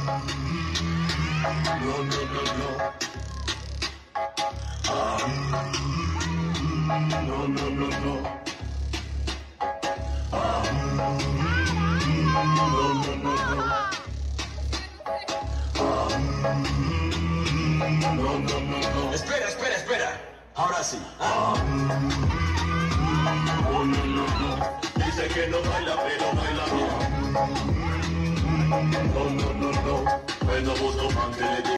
No, no, no, no. No, no, no, no. No, no, no, no. No, no, no, no. Espera, espera, espera. Ahora sí. No, no, no, no. Dice que no baila, pero baila bien. No, no, no, no. Bueno, busco man que le diga.